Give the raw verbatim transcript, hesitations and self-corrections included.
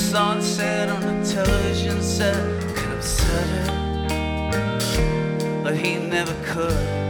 sunset on a television set could upset her, but he never could.